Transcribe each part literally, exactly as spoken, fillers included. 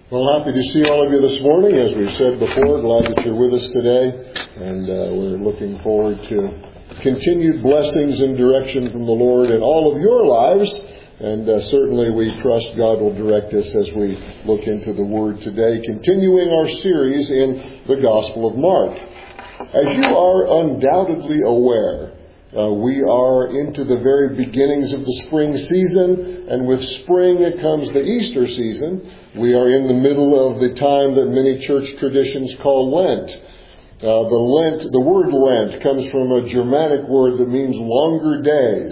Well, happy to see all of you this morning. As we said before, glad that you're with us today. And uh, we're looking forward to continued blessings and direction from the Lord in all of your lives. And uh, certainly we trust God will direct us as we look into the Word today, continuing our series in the Gospel of Mark. As you are undoubtedly aware, Uh, we are into the very beginnings of the spring season, and with spring comes the Easter season. We are in the middle of the time that many church traditions call Lent. Uh, the Lent, the word Lent comes from a Germanic word that means longer days,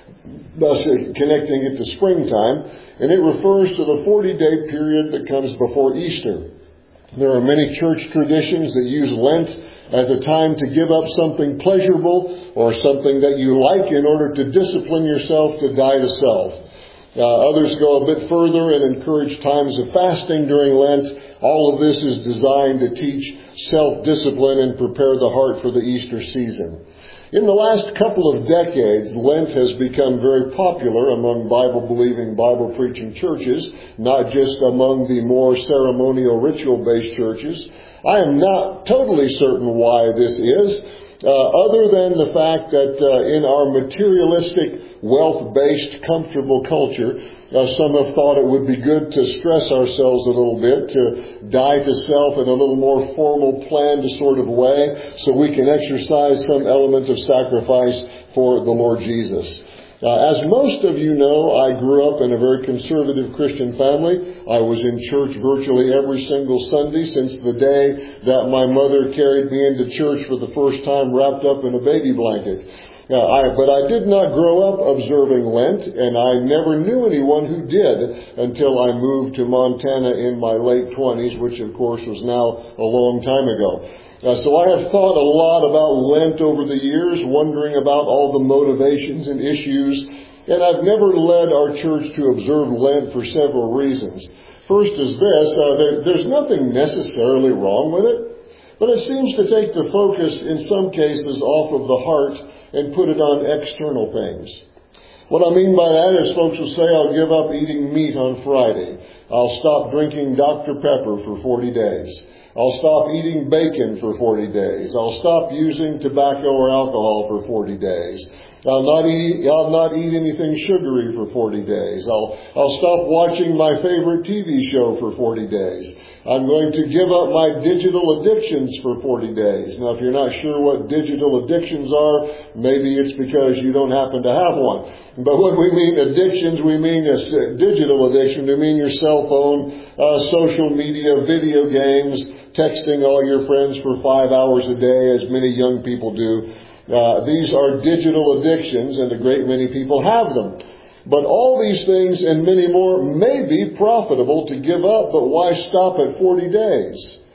thus connecting it to springtime, and it refers to the forty-day period that comes before Easter. There are many church traditions that use Lent as a time to give up something pleasurable or something that you like in order to discipline yourself to die to self. Uh, others go a bit further and encourage times of fasting during Lent. All of this is designed to teach self-discipline and prepare the heart for the Easter season. In the last couple of decades, Lent has become very popular among Bible-believing, Bible-preaching churches, not just among the more ceremonial, ritual-based churches. I am not totally certain why this is, uh, other than the fact that uh, in our materialistic, wealth-based, comfortable culture, uh, some have thought it would be good to stress ourselves a little bit, to die to self in a little more formal, planned sort of way, so we can exercise some element of sacrifice for the Lord Jesus. Uh, as most of you know, I grew up in a very conservative Christian family. I was in church virtually every single Sunday since the day that my mother carried me into church for the first time wrapped up in a baby blanket. Uh, I, but I did not grow up observing Lent, and I never knew anyone who did until I moved to Montana in my late twenties, which of course was now a long time ago. Uh, so I have thought a lot about Lent over the years, wondering about all the motivations and issues, and I've never led our church to observe Lent for several reasons. First is this, uh, there, there's nothing necessarily wrong with it, but it seems to take the focus in some cases off of the heart and put it on external things. What I mean by that is folks will say, I'll give up eating meat on Friday. I'll stop drinking Doctor Pepper for forty days. I'll stop eating bacon for forty days. I'll stop using tobacco or alcohol for forty days. I'll not eat, I'll not eat anything sugary for forty days. I'll, I'll stop watching my favorite T V show for forty days. I'm going to give up my digital addictions for forty days. Now, if you're not sure what digital addictions are, maybe it's because you don't happen to have one. But when we mean addictions, we mean a digital addiction. We mean your cell phone, uh, social media, video games, texting all your friends for five hours a day, as many young people do. Uh, these are digital addictions, and a great many people have them. But all these things and many more may be profitable to give up, but why stop at forty days?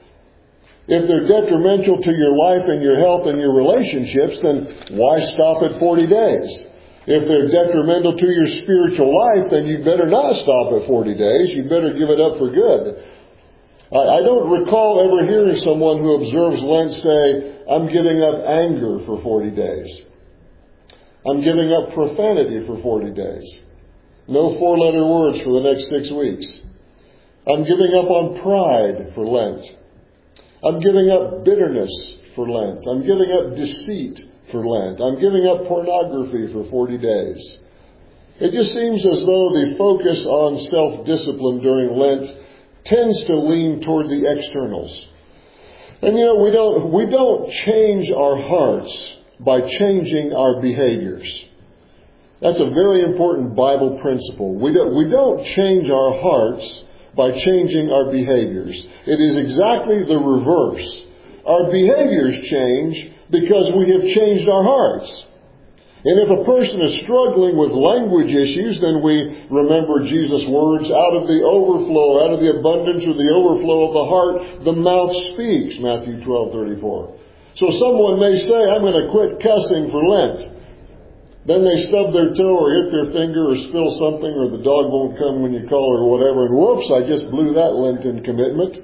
If they're detrimental to your life and your health and your relationships, then why stop at forty days? If they're detrimental to your spiritual life, then you better not stop at forty days. You better give it up for good. I don't recall ever hearing someone who observes Lent say, I'm giving up anger for forty days. I'm giving up profanity for forty days. No four-letter words for the next six weeks. I'm giving up on pride for Lent. I'm giving up bitterness for Lent. I'm giving up deceit for Lent. I'm giving up pornography for forty days. It just seems as though the focus on self-discipline during Lent tends to lean toward the externals. And you know, we don't, we don't change our hearts by changing our behaviors. That's a very important Bible principle. We don't, we don't change our hearts by changing our behaviors. It is exactly the reverse. Our behaviors change because we have changed our hearts. And if a person is struggling with language issues, then we remember Jesus' words, out of the overflow, out of the abundance or the overflow of the heart, the mouth speaks, Matthew twelve thirty-four. So someone may say, I'm going to quit cussing for Lent. Then they stub their toe or hit their finger or spill something, or the dog won't come when you call or whatever, and whoops, I just blew that Lenten commitment.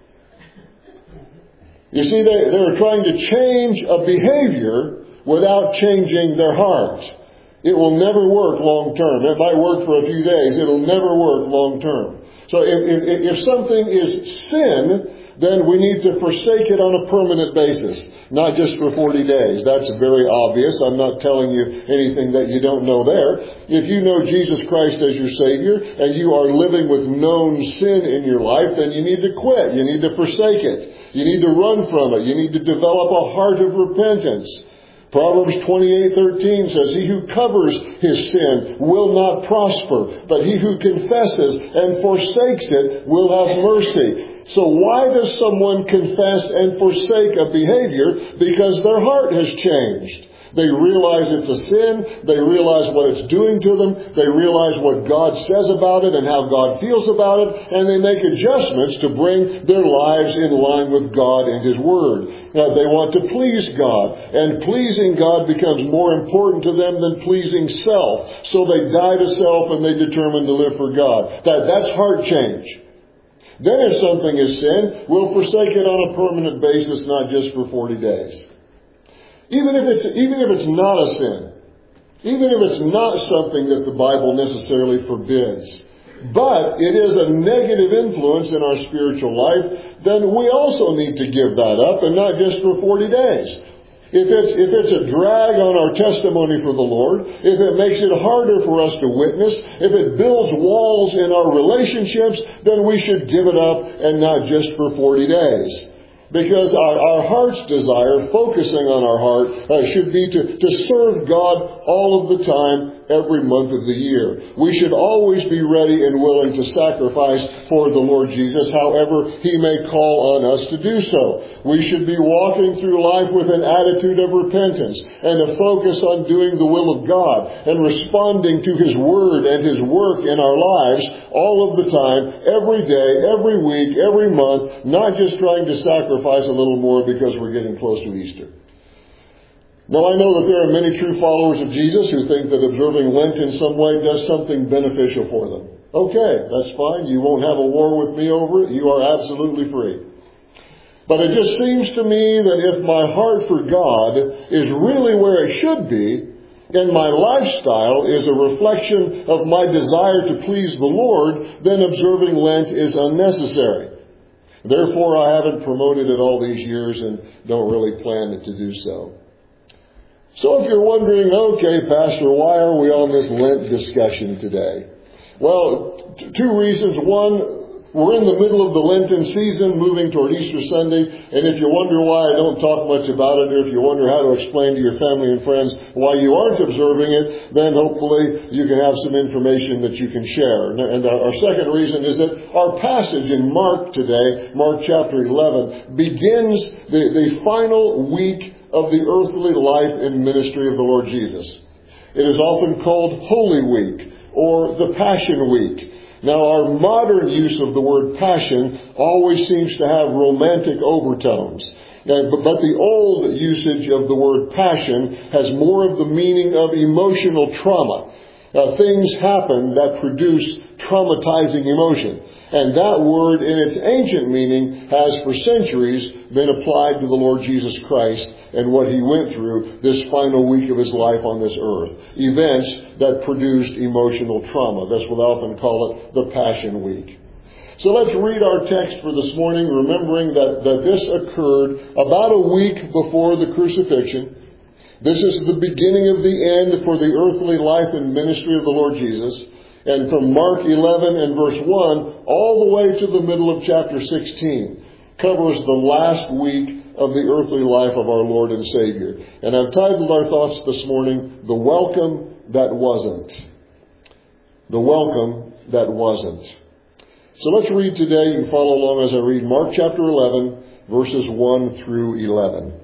You see, they, they were trying to change a behavior without changing their heart. It will never work long term. It might work for a few days. It'll never work long term. So if, if, if something is sin, then we need to forsake it on a permanent basis, not just for forty days. That's very obvious. I'm not telling you anything that you don't know there. If you know Jesus Christ as your Savior and you are living with known sin in your life, then you need to quit. You need to forsake it. You need to run from it. You need to develop a heart of repentance. Proverbs twenty-eight thirteen says, "He who covers his sin will not prosper, but he who confesses and forsakes it will have mercy." So why does someone confess and forsake a behavior? Because their heart has changed. They realize it's a sin. They realize what it's doing to them. They realize what God says about it and how God feels about it. And they make adjustments to bring their lives in line with God and His Word. Now, they want to please God. And pleasing God becomes more important to them than pleasing self. So they die to self and they determine to live for God. That, that's heart change. Then if something is sin, we'll forsake it on a permanent basis, not just for forty days. Even if it's, even if it's not a sin, even if it's not something that the Bible necessarily forbids, but it is a negative influence in our spiritual life, then we also need to give that up, and not just for forty days. If it's, if it's a drag on our testimony for the Lord, if it makes it harder for us to witness, if it builds walls in our relationships, then we should give it up, and not just for forty days. Because our, our heart's desire, focusing on our heart, uh, should be to, to serve God all of the time, every month of the year. We should always be ready and willing to sacrifice for the Lord Jesus, however He may call on us to do so. We should be walking through life with an attitude of repentance and a focus on doing the will of God and responding to His Word and His work in our lives all of the time, every day, every week, every month, not just trying to sacrifice a little more because we're getting close to Easter. Now, I know that there are many true followers of Jesus who think that observing Lent in some way does something beneficial for them. Okay, that's fine. You won't have a war with me over it. You are absolutely free. But it just seems to me that if my heart for God is really where it should be, and my lifestyle is a reflection of my desire to please the Lord, then observing Lent is unnecessary. Therefore, I haven't promoted it all these years and don't really plan to do so. So if you're wondering, okay, Pastor, why are we on this Lent discussion today? Well, t- two reasons. One, we're in the middle of the Lenten season, moving toward Easter Sunday, and if you wonder why I don't talk much about it, or if you wonder how to explain to your family and friends why you aren't observing it, then hopefully you can have some information that you can share. And our second reason is that our passage in Mark today, Mark chapter eleven, begins the, the final week of the earthly life and ministry of the Lord Jesus. It is often called Holy Week or the Passion Week. Now, our modern use of the word passion always seems to have romantic overtones. Uh, but, but the old usage of the word passion has more of the meaning of emotional trauma. Uh, things happen that produce traumatizing emotion. And that word in its ancient meaning has for centuries been applied to the Lord Jesus Christ and what He went through this final week of His life on this earth. Events that produced emotional trauma. That's what I often call it, the Passion Week. So let's read our text for this morning, remembering that, that this occurred about a week before the crucifixion. This is the beginning of the end for the earthly life and ministry of the Lord Jesus. And from Mark eleven and verse one all the way to the middle of chapter sixteen covers the last week of the earthly life of our Lord and Savior. And I've titled our thoughts this morning, The Welcome That Wasn't. The Welcome That Wasn't. So let's read today. You can follow along as I read Mark chapter eleven, verses one through eleven.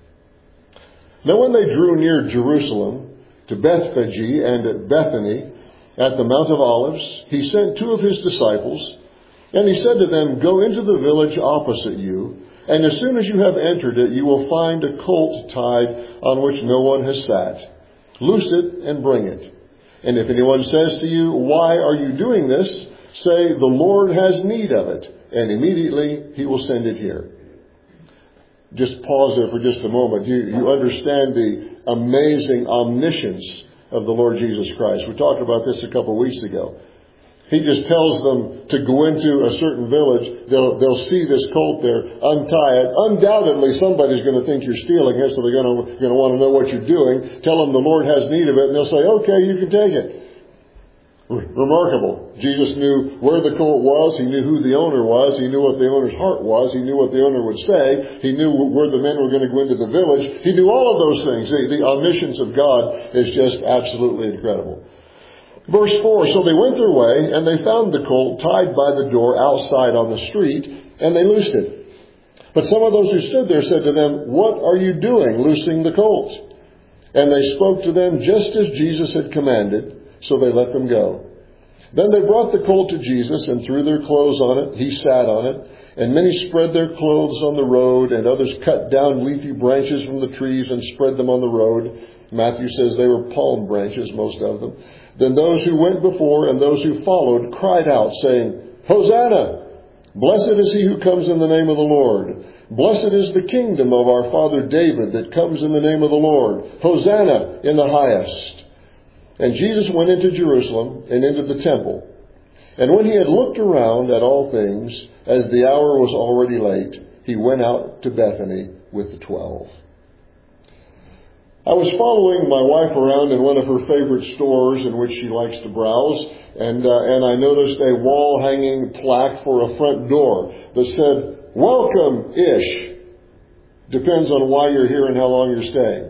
Now when they drew near Jerusalem, to Bethphage and Bethany, at the Mount of Olives, He sent two of His disciples, and He said to them, "Go into the village opposite you, and as soon as you have entered it, you will find a colt tied on which no one has sat. Loose it and bring it. And if anyone says to you, 'Why are you doing this?' say, 'The Lord has need of it,' and immediately He will send it here." Just pause there for just a moment. You, you understand the amazing omniscience of the Lord Jesus Christ. We talked about this a couple of weeks ago. He just tells them to go into a certain village. They'll, they'll see this colt there, untie it. Undoubtedly, somebody's going to think you're stealing it, so they're going to, going to want to know what you're doing. Tell them the Lord has need of it, and they'll say, okay, you can take it. Remarkable. Jesus knew where the colt was. He knew who the owner was. He knew what the owner's heart was. He knew what the owner would say. He knew where the men were going to go into the village. He knew all of those things. The, the omniscience of God is just absolutely incredible. Verse four, so they went their way, and they found the colt tied by the door outside on the street, and they loosed it. But some of those who stood there said to them, what are you doing, loosing the colt? And they spoke to them just as Jesus had commanded. So they let them go. Then they brought the colt to Jesus and threw their clothes on it. He sat on it. And many spread their clothes on the road, and others cut down leafy branches from the trees and spread them on the road. Matthew says they were palm branches, most of them. Then those who went before and those who followed cried out, saying, Hosanna! Blessed is he who comes in the name of the Lord. Blessed is the kingdom of our father David that comes in the name of the Lord. Hosanna in the highest. And Jesus went into Jerusalem and into the temple. And when he had looked around at all things, as the hour was already late, he went out to Bethany with the twelve. I was following my wife around in one of her favorite stores in which she likes to browse, and uh, and I noticed a wall-hanging plaque for a front door that said, Welcome-ish. Depends on why you're here and how long you're staying.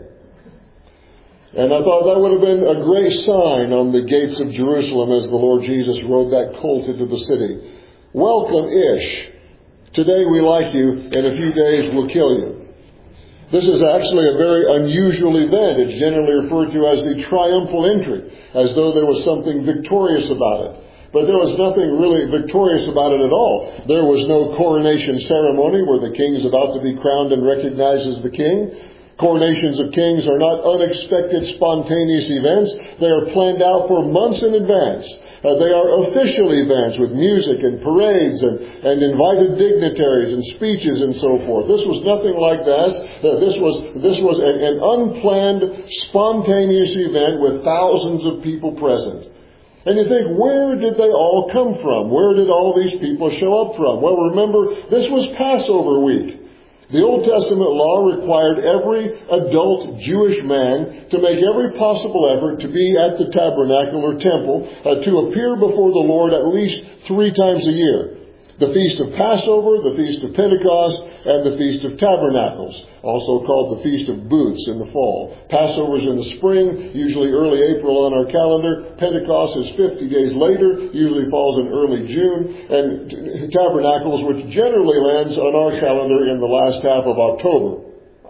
And I thought that would have been a great sign on the gates of Jerusalem as the Lord Jesus rode that colt into the city. Welcome-ish. Today we like you, in a few days we'll kill you. This is actually a very unusual event. It's generally referred to as the triumphal entry, as though there was something victorious about it. But there was nothing really victorious about it at all. There was no coronation ceremony where the king is about to be crowned and recognized as the king. Coronations of kings are not unexpected, spontaneous events. They are planned out for months in advance. Uh, they are official events with music and parades and, and invited dignitaries and speeches and so forth. This was nothing like that. Uh, this was, this was an, an unplanned, spontaneous event with thousands of people present. And you think, where did they all come from? Where did all these people show up from? Well, remember, this was Passover week. The Old Testament law required every adult Jewish man to make every possible effort to be at the tabernacle or temple, uh, to appear before the Lord at least three times a year. The Feast of Passover, the Feast of Pentecost, and the Feast of Tabernacles, also called the Feast of Booths in the fall. Passover is in the spring, usually early April on our calendar. Pentecost is fifty days later, usually falls in early June. And Tabernacles, which generally lands on our calendar in the last half of October.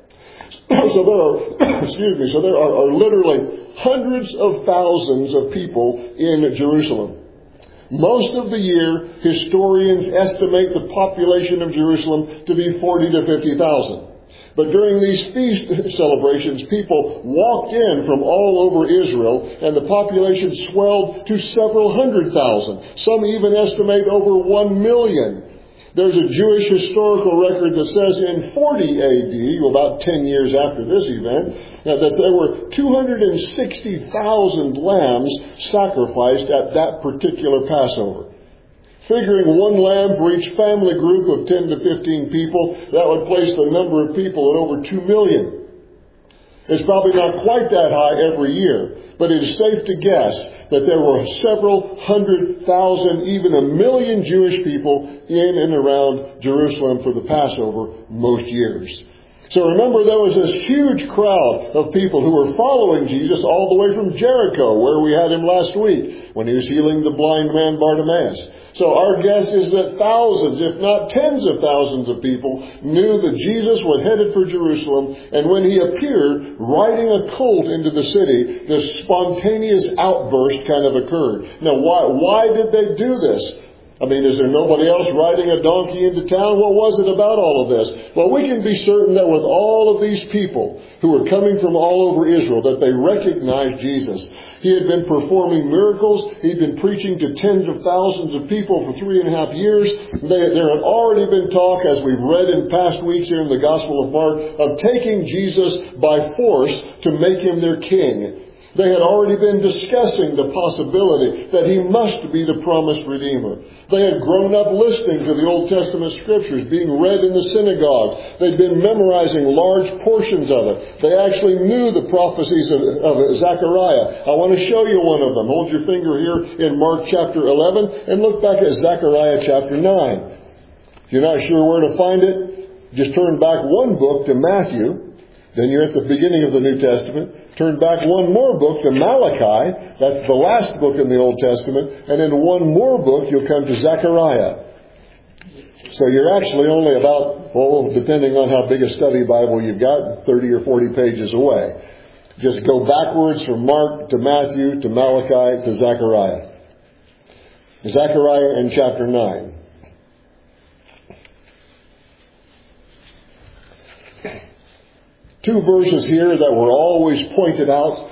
So there are, excuse me, so there are, are literally hundreds of thousands of people in Jerusalem. Most of the year, historians estimate the population of Jerusalem to be forty to fifty thousand. But during these feast celebrations, people walked in from all over Israel, and the population swelled to several hundred thousand. Some even estimate over one million. There's a Jewish historical record that says in forty A D, about ten years after this event, that there were two hundred sixty thousand lambs sacrificed at that particular Passover. Figuring one lamb for each family group of ten to fifteen people, that would place the number of people at over two million. It's probably not quite that high every year, but it is safe to guess that there were several hundred thousand, even a million Jewish people in and around Jerusalem for the Passover most years. So remember, there was this huge crowd of people who were following Jesus all the way from Jericho, where we had him last week, when he was healing the blind man Bartimaeus. So our guess is that thousands, if not tens of thousands of people knew that Jesus was headed for Jerusalem, and when he appeared riding a colt into the city, this spontaneous outburst kind of occurred. Now, why, why did they do this? I mean, is there nobody else riding a donkey into town? What was it about all of this? Well, we can be certain that with all of these people who were coming from all over Israel, that they recognized Jesus. He had been performing miracles. He'd been preaching to tens of thousands of people for three and a half years. They, there had already been talk, as we've read in past weeks here in the Gospel of Mark, of taking Jesus by force to make him their king. They had already been discussing the possibility that he must be the promised Redeemer. They had grown up listening to the Old Testament Scriptures being read in the synagogue. They'd been memorizing large portions of it. They actually knew the prophecies of, of Zechariah. I want to show you one of them. Hold your finger here in Mark chapter eleven and look back at Zechariah chapter nine. If you're not sure where to find it, just turn back one book to Matthew. Then you're at the beginning of the New Testament. Turn back one more book to Malachi. That's the last book in the Old Testament. And in one more book, you'll come to Zechariah. So you're actually only about, well, depending on how big a study Bible you've got, thirty or forty pages away. Just go backwards from Mark to Matthew to Malachi to Zechariah. Zechariah in chapter nine. Two verses here that were always pointed out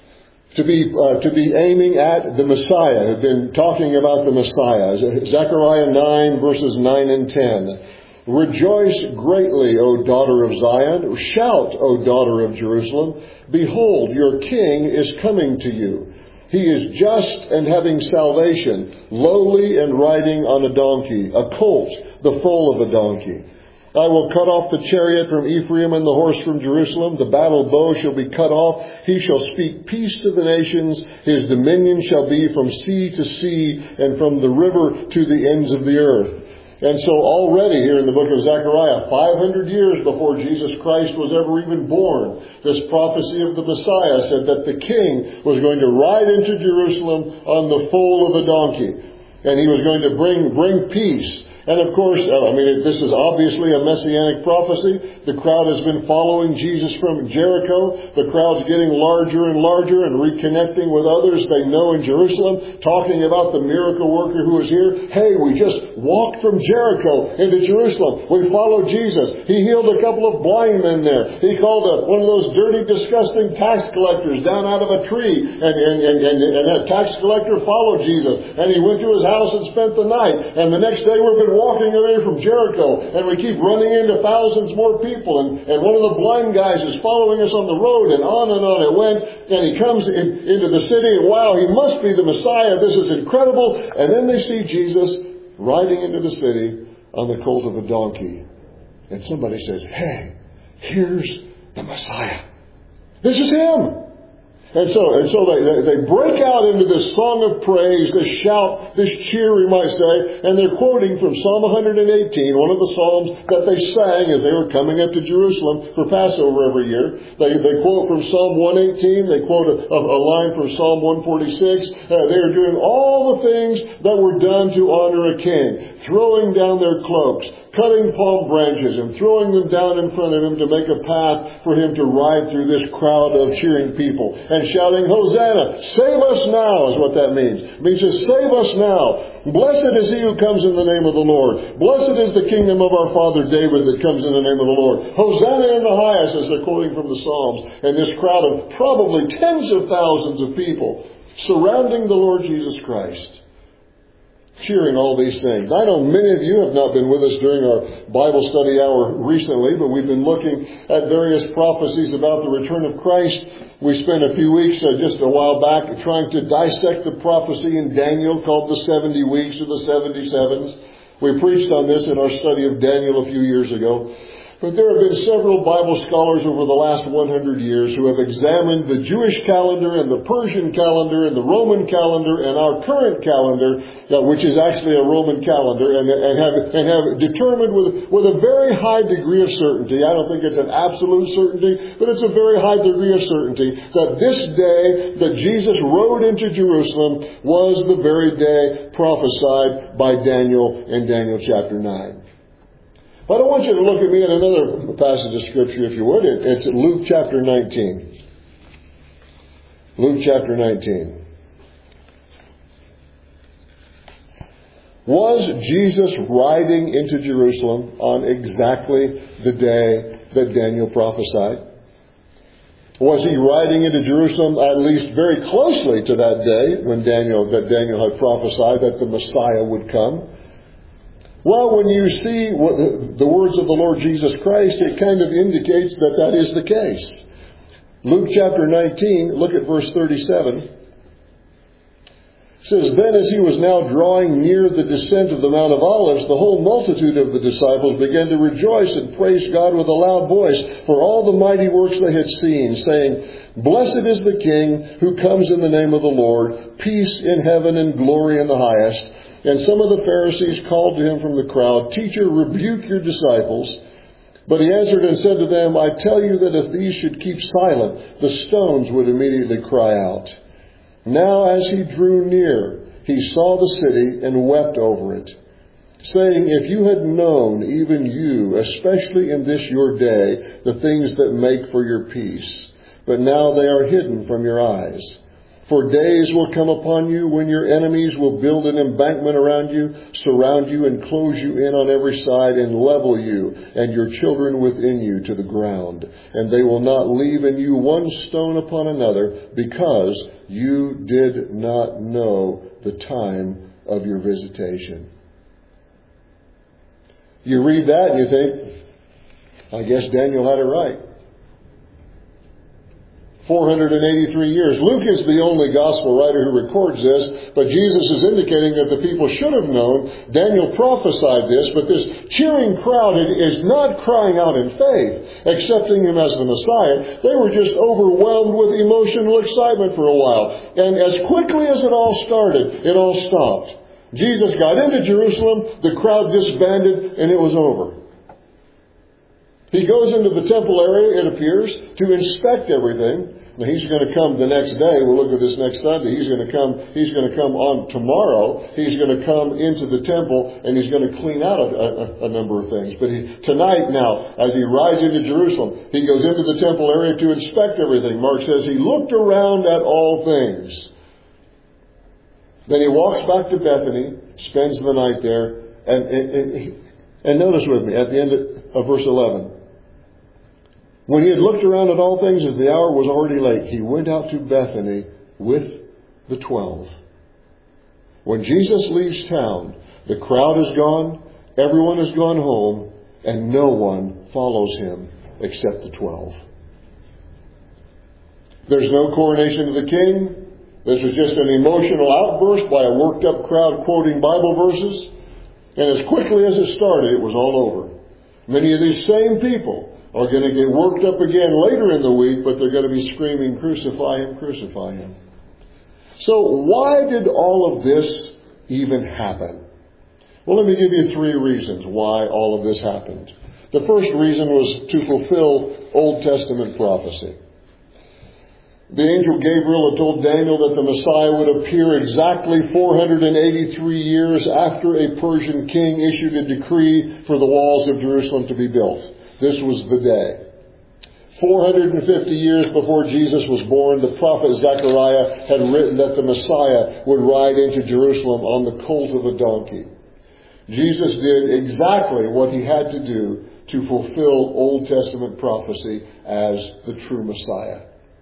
to be uh, to be aiming at the Messiah. Have been talking about the Messiah. Zechariah nine verses nine and ten. Rejoice greatly, O daughter of Zion. Shout, O daughter of Jerusalem. Behold, your king is coming to you. He is just and having salvation, lowly and riding on a donkey, a colt, the foal of a donkey. I will cut off the chariot from Ephraim and the horse from Jerusalem. The battle bow shall be cut off. He shall speak peace to the nations. His dominion shall be from sea to sea and from the river to the ends of the earth. And so already here in the book of Zechariah, five hundred years before Jesus Christ was ever even born, this prophecy of the Messiah said that the king was going to ride into Jerusalem on the foal of a donkey. And he was going to bring, bring peace. And of course, I mean, this is obviously a messianic prophecy. The crowd has been following Jesus from Jericho. The crowd's getting larger and larger and reconnecting with others they know in Jerusalem, talking about the miracle worker who is here. Hey, we just walked from Jericho into Jerusalem. We followed Jesus. He healed a couple of blind men there. He called a, one of those dirty, disgusting tax collectors down out of a tree. And, and, and, and, and that tax collector followed Jesus. And he went to his house and spent the night. And the next day we've been walking away from Jericho, and we keep running into thousands more people, and, and one of the blind guys is following us on the road, and on and on it went, and he comes in, into the city, and wow, he must be the Messiah, this is incredible, and then they see Jesus riding into the city on the colt of a donkey, and somebody says, hey, here's the Messiah. This is him. And so, and so they, they, they break out into this song of praise, this shout, this cheer, we might say, and they're quoting from Psalm one eighteen, one of the psalms that they sang as they were coming up to Jerusalem for Passover every year. They, they quote from Psalm one eighteen, they quote a, a, a line from Psalm one forty-six. Uh, they are doing all the things that were done to honor a king, throwing down their cloaks, cutting palm branches and throwing them down in front of him to make a path for him to ride through this crowd of cheering people and shouting, Hosanna, save us now is what that means. It means just save us now. Blessed is he who comes in the name of the Lord. Blessed is the kingdom of our father David that comes in the name of the Lord. Hosanna in the highest, as they're quoting from the Psalms. And this crowd of probably tens of thousands of people surrounding the Lord Jesus Christ, cheering all these things. I know many of you have not been with us during our Bible study hour recently, but we've been looking at various prophecies about the return of Christ. We spent a few weeks uh, just a while back trying to dissect the prophecy in Daniel called the seventy weeks or the seventy sevens. We preached on this in our study of Daniel a few years ago. But there have been several Bible scholars over the last one hundred years who have examined the Jewish calendar and the Persian calendar and the Roman calendar and our current calendar, uh, which is actually a Roman calendar, and, and, have, and have determined with, with a very high degree of certainty, I don't think it's an absolute certainty, but it's a very high degree of certainty, that this day that Jesus rode into Jerusalem was the very day prophesied by Daniel in Daniel chapter nine. But I want you to look at me in another passage of Scripture, if you would. It's Luke chapter nineteen. Luke chapter nineteen. Was Jesus riding into Jerusalem on exactly the day that Daniel prophesied? Was he riding into Jerusalem at least very closely to that day when Daniel, that Daniel had prophesied that the Messiah would come? Well, when you see what the words of the Lord Jesus Christ, it kind of indicates that that is the case. Luke chapter nineteen, look at verse thirty-seven. It says, "Then as he was now drawing near the descent of the Mount of Olives, the whole multitude of the disciples began to rejoice and praise God with a loud voice for all the mighty works they had seen, saying, 'Blessed is the King who comes in the name of the Lord, peace in heaven and glory in the highest.' And some of the Pharisees called to him from the crowd, 'Teacher, rebuke your disciples.' But he answered and said to them, 'I tell you that if these should keep silent, the stones would immediately cry out.' Now as he drew near, he saw the city and wept over it, saying, 'If you had known, even you, especially in this your day, the things that make for your peace, but now they are hidden from your eyes. For days will come upon you when your enemies will build an embankment around you, surround you, and close you in on every side, and level you and your children within you to the ground. And they will not leave in you one stone upon another, because you did not know the time of your visitation.'" You read that and you think, I guess Daniel had it right. four hundred eighty-three years. Luke is the only gospel writer who records this, but Jesus is indicating that the people should have known. Daniel prophesied this, but this cheering crowd is not crying out in faith, accepting him as the Messiah. They were just overwhelmed with emotional excitement for a while. And as quickly as it all started, it all stopped. Jesus got into Jerusalem, the crowd disbanded, and it was over. He goes into the temple area, it appears, to inspect everything. Now he's going to come the next day. We'll look at this next Sunday. He's going to come, he's going to come on tomorrow. He's going to come into the temple and he's going to clean out a, a, a number of things. But he, tonight now, as he rides into Jerusalem, he goes into the temple area to inspect everything. Mark says he looked around at all things. Then he walks back to Bethany, spends the night there, and, and, and, and notice with me at the end of, of verse eleven. When he had looked around at all things, as the hour was already late, he went out to Bethany with the twelve. When Jesus leaves town, the crowd is gone, everyone has gone home, and no one follows him except the twelve. There's no coronation of the king. This was just an emotional outburst by a worked up crowd quoting Bible verses. And as quickly as it started, it was all over. Many of these same people are going to get worked up again later in the week, but they're going to be screaming, "Crucify him, crucify him." So why did all of this even happen? Well, let me give you three reasons why all of this happened. The first reason was to fulfill Old Testament prophecy. The angel Gabriel had told Daniel that the Messiah would appear exactly four hundred eighty-three years after a Persian king issued a decree for the walls of Jerusalem to be built. This was the day. four hundred fifty years before Jesus was born, the prophet Zechariah had written that the Messiah would ride into Jerusalem on the colt of a donkey. Jesus did exactly what he had to do to fulfill Old Testament prophecy as the true Messiah.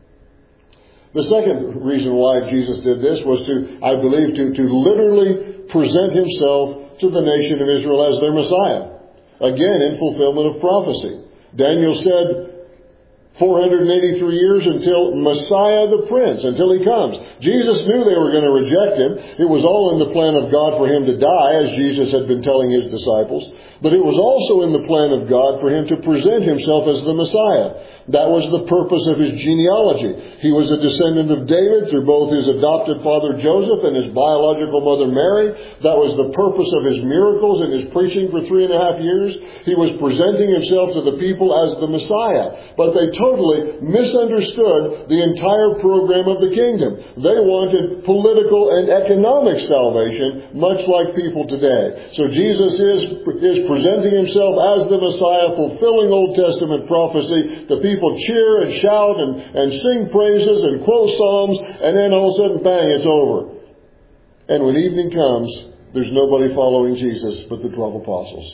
The second reason why Jesus did this was to, I believe, to, to literally present himself to the nation of Israel as their Messiah. Again, in fulfillment of prophecy. Daniel said, four hundred eighty-three years until Messiah the Prince, until he comes. Jesus knew they were going to reject him. It was all in the plan of God for him to die, as Jesus had been telling his disciples. But it was also in the plan of God for him to present himself as the Messiah. That was the purpose of his genealogy. He was a descendant of David through both his adopted father Joseph and his biological mother Mary. That was the purpose of his miracles and his preaching for three and a half years. He was presenting himself to the people as the Messiah. But they totally misunderstood the entire program of the kingdom. They wanted political and economic salvation, much like people today. So Jesus is, is presenting himself as the Messiah, fulfilling Old Testament prophecy. The people cheer and shout and, and sing praises and quote psalms, and then all of a sudden, bang, it's over. And when evening comes, there's nobody following Jesus but the twelve apostles.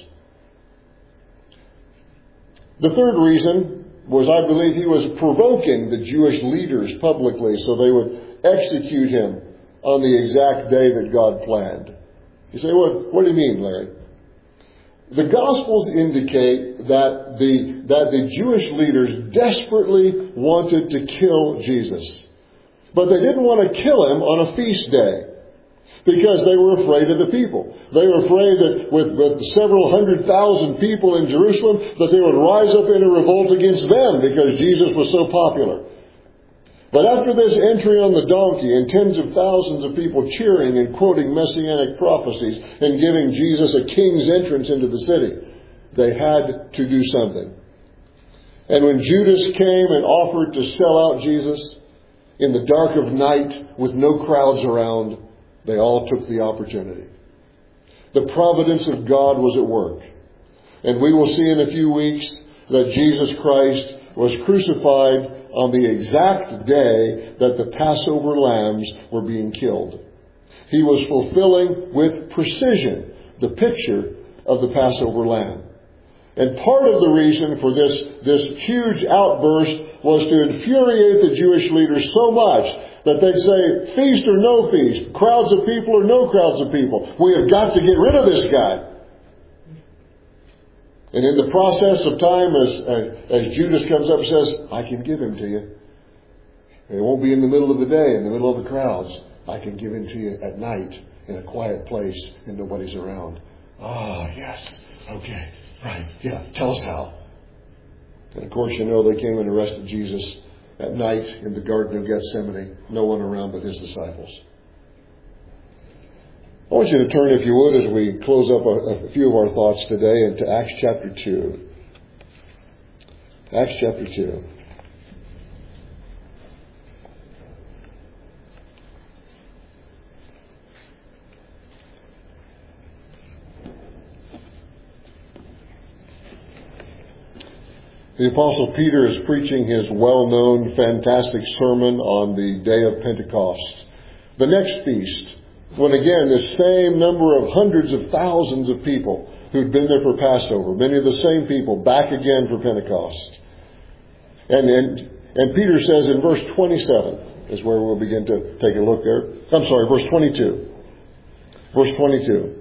The third reason was, I believe, he was provoking the Jewish leaders publicly so they would execute him on the exact day that God planned. You say, what, what do you mean, Larry? The Gospels indicate that the, that the Jewish leaders desperately wanted to kill Jesus. But they didn't want to kill him on a feast day, because they were afraid of the people. They were afraid that with, with several hundred thousand people in Jerusalem, that they would rise up in a revolt against them because Jesus was so popular. But after this entry on the donkey and tens of thousands of people cheering and quoting messianic prophecies and giving Jesus a king's entrance into the city, they had to do something. And when Judas came and offered to sell out Jesus in the dark of night with no crowds around, they all took the opportunity. The providence of God was at work. And we will see in a few weeks that Jesus Christ was crucified on the exact day that the Passover lambs were being killed. He was fulfilling with precision the picture of the Passover lamb. And part of the reason for this, this huge outburst was to infuriate the Jewish leaders so much that they'd say, feast or no feast, crowds of people or no crowds of people, we have got to get rid of this guy. And in the process of time, as, as Judas comes up and says, I can give him to you. It won't be in the middle of the day, in the middle of the crowds. I can give him to you at night in a quiet place and nobody's around. Ah, yes. Okay. Right. Yeah. Tell us how. And of course, you know, they came and arrested Jesus at night in the Garden of Gethsemane. No one around but his disciples. I want you to turn, if you would, as we close up a, a few of our thoughts today, into Acts chapter two. Acts chapter two. The Apostle Peter is preaching his well-known, fantastic sermon on the day of Pentecost. The next feast, when again the same number of hundreds of thousands of people who'd been there for Passover, many of the same people back again for Pentecost. And, and, and Peter says in verse twenty-seven, is where we'll begin to take a look there. I'm sorry, verse twenty-two. Verse twenty-two.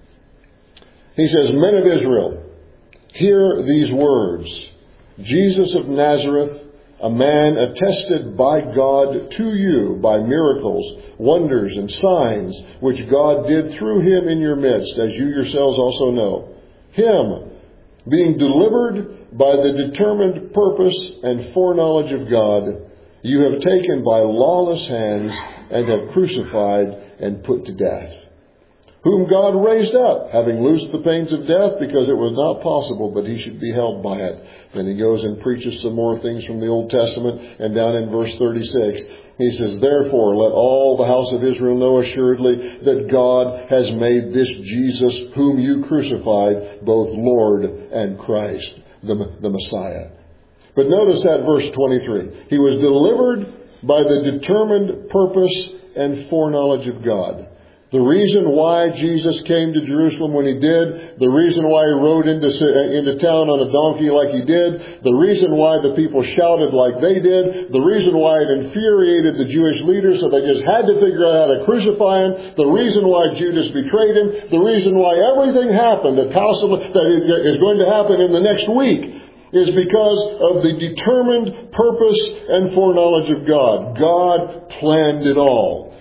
He says, Men of Israel, hear these words. Jesus of Nazareth, a man attested by God to you by miracles, wonders, and signs, which God did through him in your midst, as you yourselves also know. Him, being delivered by the determined purpose and foreknowledge of God, you have taken by lawless hands and have crucified and put to death. Whom God raised up, having loosed the pains of death, because it was not possible that he should be held by it. Then he goes and preaches some more things from the Old Testament, and down in verse thirty-six, he says, Therefore, let all the house of Israel know assuredly that God has made this Jesus, whom you crucified, both Lord and Christ, the, the Messiah. But notice that verse twenty-three. He was delivered by the determined purpose and foreknowledge of God. The reason why Jesus came to Jerusalem when he did, the reason why he rode into, into town on a donkey like he did, the reason why the people shouted like they did, the reason why it infuriated the Jewish leaders so they just had to figure out how to crucify him, the reason why Judas betrayed him, the reason why everything happened that, that is going to happen in the next week is because of the determined purpose and foreknowledge of God. God planned it all.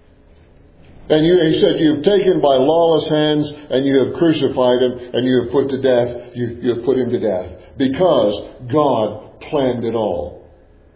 And you, he said, you have taken by lawless hands and you have crucified him and you have put to death, you, you have put him to death. Because God planned it all.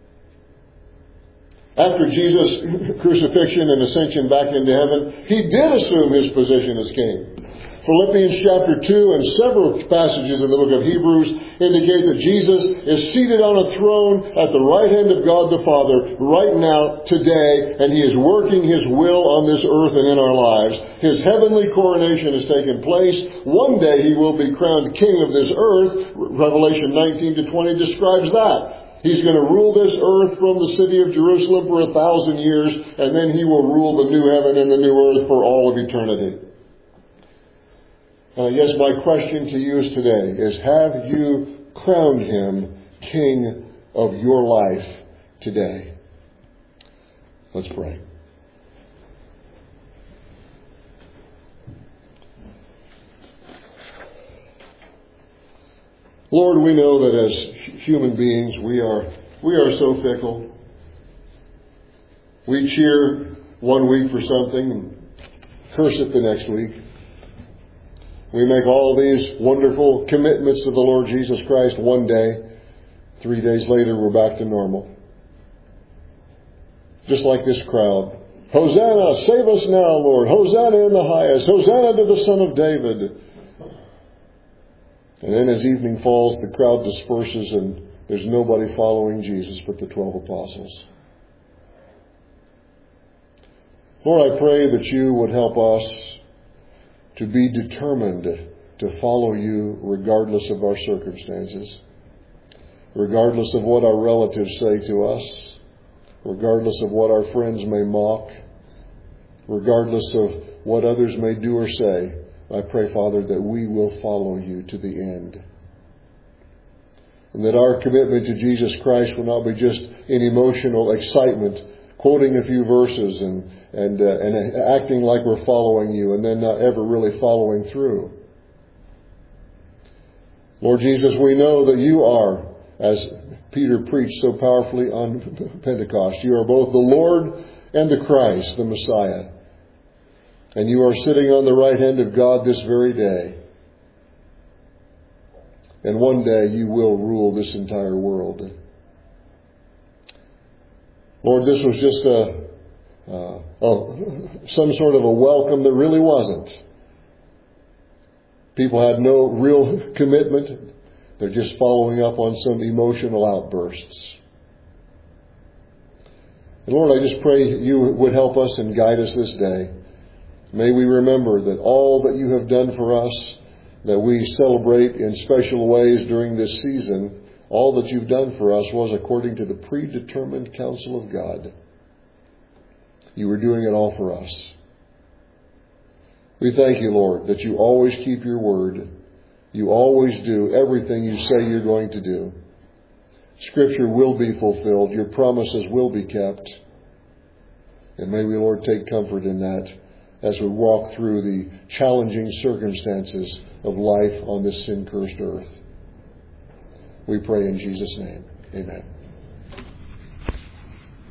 After Jesus' crucifixion and ascension back into heaven, he did assume his position as king. Philippians chapter two and several passages in the book of Hebrews indicate that Jesus is seated on a throne at the right hand of God the Father right now, today, and he is working his will on this earth and in our lives. His heavenly coronation has taken place. One day he will be crowned king of this earth. Revelation nineteen to twenty describes that. He's going to rule this earth from the city of Jerusalem for a thousand years, and then he will rule the new heaven and the new earth for all of eternity. And I guess my question to you is today is, have you crowned him king of your life today? Let's pray. Lord, we know that as human beings, we are we are so fickle. We cheer one week for something and curse it the next week. We make all these wonderful commitments to the Lord Jesus Christ one day. Three days later, we're back to normal. Just like this crowd. Hosanna, save us now, Lord. Hosanna in the highest. Hosanna to the Son of David. And then as evening falls, the crowd disperses and there's nobody following Jesus but the twelve apostles. Lord, I pray that you would help us to be determined to follow you regardless of our circumstances, regardless of what our relatives say to us, regardless of what our friends may mock, regardless of what others may do or say. I pray, Father, that we will follow you to the end. And that our commitment to Jesus Christ will not be just in emotional excitement, quoting a few verses and and, uh, and acting like we're following you and then not ever really following through. Lord Jesus, we know that you are, as Peter preached so powerfully on Pentecost, you are both the Lord and the Christ, the Messiah. And you are sitting on the right hand of God this very day. And one day you will rule this entire world. Lord, this was just a, uh, oh, some sort of a welcome that really wasn't. People had no real commitment. They're just following up on some emotional outbursts. And Lord, I just pray you would help us and guide us this day. May we remember that all that you have done for us, that we celebrate in special ways during this season, all that you've done for us was according to the predetermined counsel of God. You were doing it all for us. We thank you, Lord, that you always keep your word. You always do everything you say you're going to do. Scripture will be fulfilled. Your promises will be kept. And may we, Lord, take comfort in that as we walk through the challenging circumstances of life on this sin-cursed earth. We pray in Jesus' name. Amen.